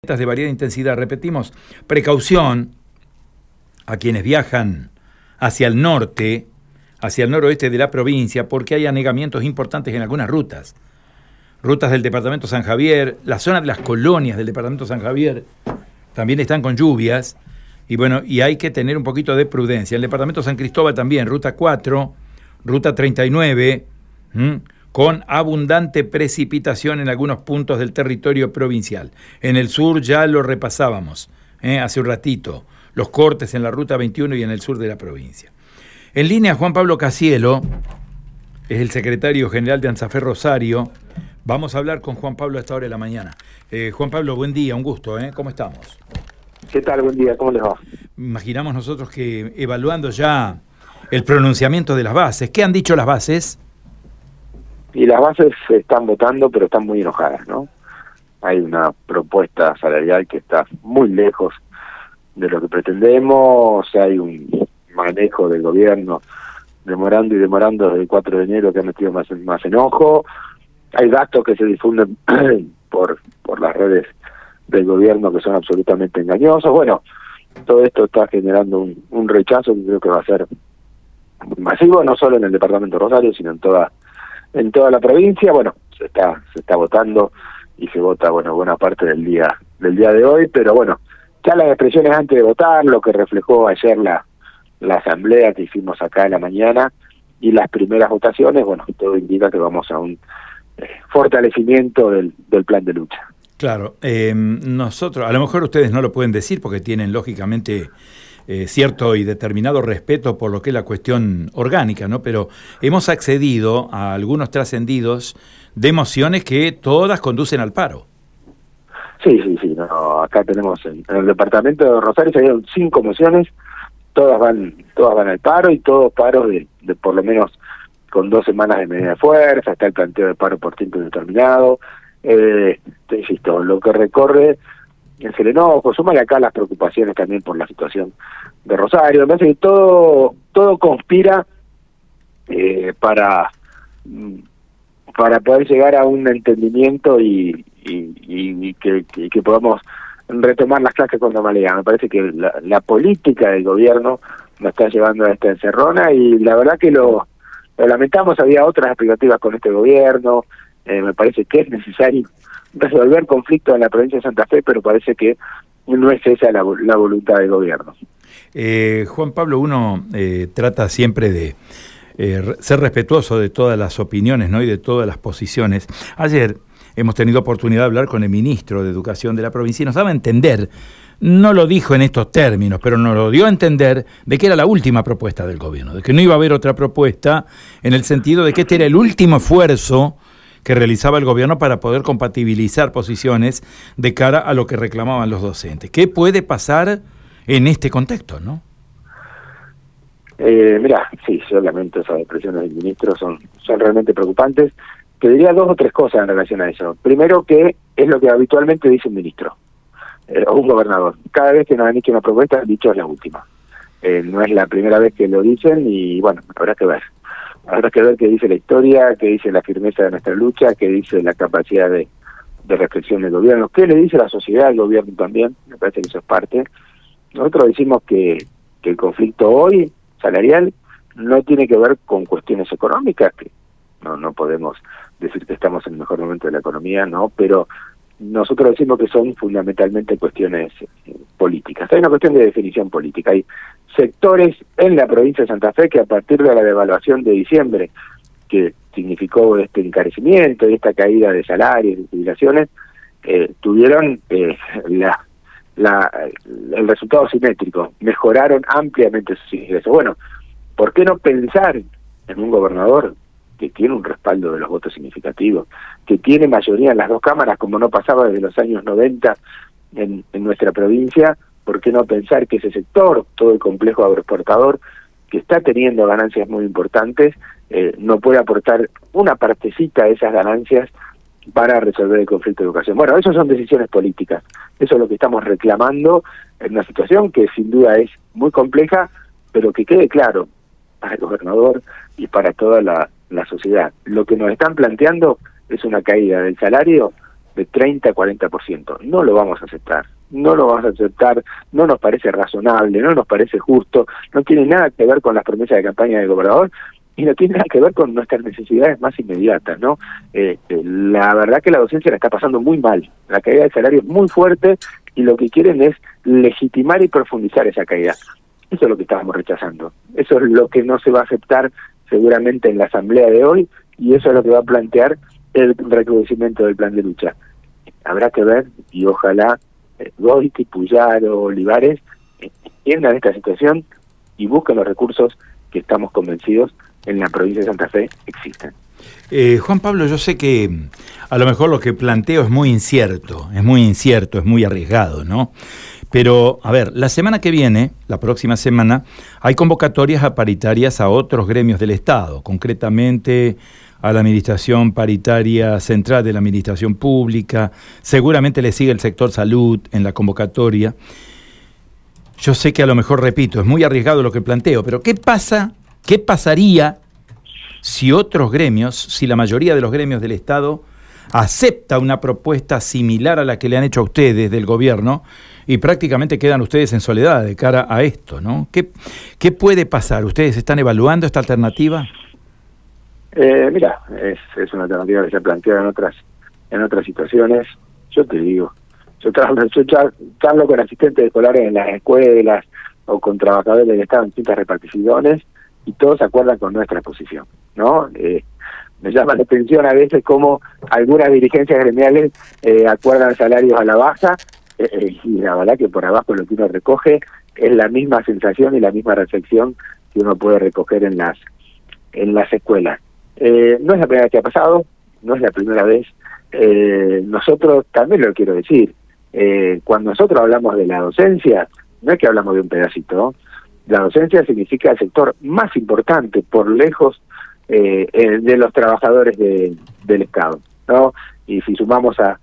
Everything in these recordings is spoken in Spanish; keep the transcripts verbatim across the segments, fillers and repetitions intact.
De variada intensidad, repetimos, precaución a quienes viajan hacia el norte, hacia el noroeste de la provincia, porque hay anegamientos importantes en algunas rutas. Rutas del departamento San Javier, la zona de las colonias del departamento San Javier también están con lluvias, y bueno, y hay que tener un poquito de prudencia. El departamento San Cristóbal también, ruta cuatro, ruta treinta y nueve, ¿m? con abundante precipitación en algunos puntos del territorio provincial. En el sur ya lo repasábamos ¿eh? hace un ratito, los cortes en la ruta veintiuno y en el sur de la provincia. En línea Juan Pablo Casielo, es el secretario general de ANSAFER Rosario. Vamos a hablar con Juan Pablo a esta hora de la mañana. Eh, Juan Pablo, buen día, un gusto, ¿eh? ¿Cómo estamos? ¿Qué tal? Buen día, ¿cómo les va? Imaginamos nosotros que evaluando ya el pronunciamiento de las bases, ¿qué han dicho las bases? Y las bases están votando, pero están muy enojadas, ¿no? Hay una propuesta salarial que está muy lejos de lo que pretendemos, hay un manejo del gobierno demorando y demorando desde el cuatro de enero que ha metido más, más enojo, hay datos que se difunden por, por las redes del gobierno que son absolutamente engañosos. Bueno, todo esto está generando un, un rechazo que creo que va a ser masivo, no solo en el departamento de Rosario, sino en toda en toda la provincia. Bueno, se está se está votando y se vota, bueno, buena parte del día del día de hoy, pero bueno, ya las expresiones antes de votar, lo que reflejó ayer la la asamblea que hicimos acá en la mañana y las primeras votaciones, bueno, todo indica que vamos a un eh, fortalecimiento del, del plan de lucha. Claro, eh, nosotros, a lo mejor ustedes no lo pueden decir porque tienen lógicamente Eh, cierto y determinado respeto por lo que es la cuestión orgánica, ¿no? Pero hemos accedido a algunos trascendidos de mociones que todas conducen al paro. Sí, sí, sí. No, acá tenemos en, en el departamento de Rosario se dieron cinco mociones, todas van, todas van al paro y todos paros de, de por lo menos con dos semanas de medida de fuerza. Está el planteo de paro por tiempo indeterminado. Eh, te insisto, lo que recorre es el enojo, súmale acá las preocupaciones también por la situación de Rosario. Me parece que todo todo conspira eh, para para poder llegar a un entendimiento y, y, y, y que, que, que podamos retomar las clases con normalidad. Me parece que la, la política del gobierno nos está llevando a esta encerrona y la verdad que lo, lo lamentamos. Había otras expectativas con este gobierno. Eh, me parece que es necesario resolver conflictos en la provincia de Santa Fe, pero parece que no es esa la, la voluntad del gobierno. Eh, Juan Pablo, uno eh, trata siempre de eh, ser respetuoso de todas las opiniones, ¿no? y de todas las posiciones. Ayer hemos tenido oportunidad de hablar con el ministro de Educación de la provincia y nos daba a entender, no lo dijo en estos términos, pero nos lo dio a entender de que era la última propuesta del gobierno, de que no iba a haber otra propuesta, en el sentido de que este era el último esfuerzo que realizaba el gobierno para poder compatibilizar posiciones de cara a lo que reclamaban los docentes. ¿Qué puede pasar en este contexto, no? Eh, mira, sí, yo lamento esas expresiones del ministro, son, son realmente preocupantes. Te diría dos o tres cosas en relación a eso. Primero, que es lo que habitualmente dice un ministro eh, o un gobernador. Cada vez que nos han hecho una propuesta, han dicho es la última. Eh, no es la primera vez que lo dicen y bueno, habrá que ver. Habrá que ver qué dice la historia, qué dice la firmeza de nuestra lucha, qué dice la capacidad de, de reflexión del gobierno, qué le dice la sociedad al gobierno también. Me parece que eso es parte. Nosotros decimos que, que el conflicto hoy salarial no tiene que ver con cuestiones económicas, que no no podemos decir que estamos en el mejor momento de la economía, no, pero nosotros decimos que son fundamentalmente cuestiones políticas. Hay una cuestión de definición política. Hay sectores en la provincia de Santa Fe que a partir de la devaluación de diciembre, que significó este encarecimiento y esta caída de salarios y jubilaciones, eh, tuvieron eh, la, la el resultado simétrico, mejoraron ampliamente sus ingresos. Bueno, ¿por qué no pensar en un gobernador que tiene un respaldo de los votos significativos, que tiene mayoría en las dos cámaras, como no pasaba desde los años noventa en, en nuestra provincia? ¿Por qué no pensar que ese sector, todo el complejo agroexportador, que está teniendo ganancias muy importantes, eh, no puede aportar una partecita de esas ganancias para resolver el conflicto de educación? Bueno, eso son decisiones políticas. Eso es lo que estamos reclamando en una situación que sin duda es muy compleja, pero que quede claro para el gobernador y para toda la, la sociedad. Lo que nos están planteando es una caída del salario de treinta a cuarenta por ciento. No lo vamos a aceptar. No lo vamos a aceptar, no nos parece razonable, no nos parece justo, no tiene nada que ver con las promesas de campaña del gobernador y no tiene nada que ver con nuestras necesidades más inmediatas, ¿no? Eh, eh, la verdad que la docencia la está pasando muy mal, la caída del salario es muy fuerte y lo que quieren es legitimar y profundizar esa caída. Eso es lo que estábamos rechazando, eso es lo que no se va a aceptar seguramente en la asamblea de hoy y eso es lo que va a plantear el recrudecimiento del plan de lucha. Habrá que ver y ojalá Goiti, Puyaro, Olivares entiendan esta situación y busquen los recursos que estamos convencidos en la provincia de Santa Fe existen. Eh, Juan Pablo, yo sé que a lo mejor lo que planteo es muy incierto, es muy incierto, es muy arriesgado, ¿no? Pero, a ver, la semana que viene, la próxima semana, hay convocatorias a paritarias a otros gremios del Estado, concretamente a la Administración Paritaria Central de la Administración Pública, seguramente le sigue el sector salud en la convocatoria. Yo sé que a lo mejor, repito, es muy arriesgado lo que planteo, pero ¿qué pasa, qué pasaría si otros gremios, si la mayoría de los gremios del Estado acepta una propuesta similar a la que le han hecho a ustedes del gobierno y prácticamente quedan ustedes en soledad de cara a esto, ¿no? ¿Qué, qué puede pasar? ¿Ustedes están evaluando esta alternativa? Eh, mira, es, es una alternativa que se ha planteado en otras en otras situaciones. Yo te digo, yo trabajo, yo charlo con asistentes escolares en las escuelas o con trabajadores del Estado en distintas reparticiones y todos se acuerdan con nuestra posición, ¿no? Eh, me llama la atención a veces cómo algunas dirigencias gremiales eh, acuerdan salarios a la baja eh, eh, y la verdad que por abajo lo que uno recoge es la misma sensación y la misma reflexión que uno puede recoger en las en las escuelas. Eh, no es la primera vez que ha pasado, no es la primera vez. Eh, nosotros, también lo quiero decir, eh, cuando nosotros hablamos de la docencia, no es que hablamos de un pedacito, ¿no? La docencia significa el sector más importante, por lejos, eh, eh, de los trabajadores de, del Estado, ¿no? Y si sumamos a,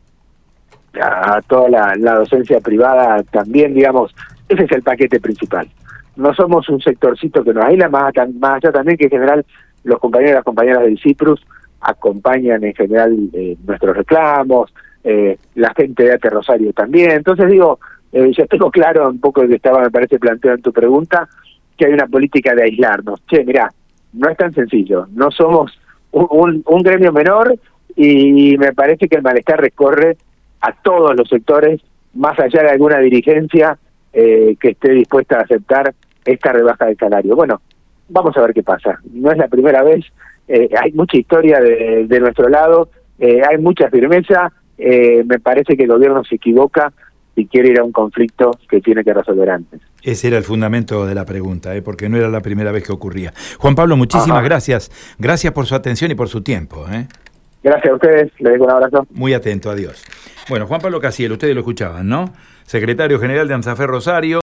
a toda la, la docencia privada, también, digamos, ese es el paquete principal. No somos un sectorcito que nos aísla, más, más allá también que en general los compañeros y las compañeras del CIPRUS acompañan en general eh, nuestros reclamos, eh, la gente de Ate Rosario también. Entonces digo, eh, yo tengo claro un poco lo que estaba, me parece, planteado en tu pregunta, que hay una política de aislarnos. Che, mirá, no es tan sencillo, no somos un, un, un gremio menor y me parece que el malestar recorre a todos los sectores, más allá de alguna dirigencia eh, que esté dispuesta a aceptar esta rebaja de salario. Bueno, vamos a ver qué pasa. No es la primera vez, eh, hay mucha historia de, de nuestro lado, eh, hay mucha firmeza, eh, me parece que el gobierno se equivoca y quiere ir a un conflicto que tiene que resolver antes. Ese era el fundamento de la pregunta, ¿eh? Porque no era la primera vez que ocurría. Juan Pablo, muchísimas Ajá. gracias. Gracias por su atención y por su tiempo. ¿eh? Gracias a ustedes, les dejo un abrazo. Muy atento, adiós. Bueno, Juan Pablo Casiel, ustedes lo escuchaban, ¿no? Secretario General de ANSAFE Rosario.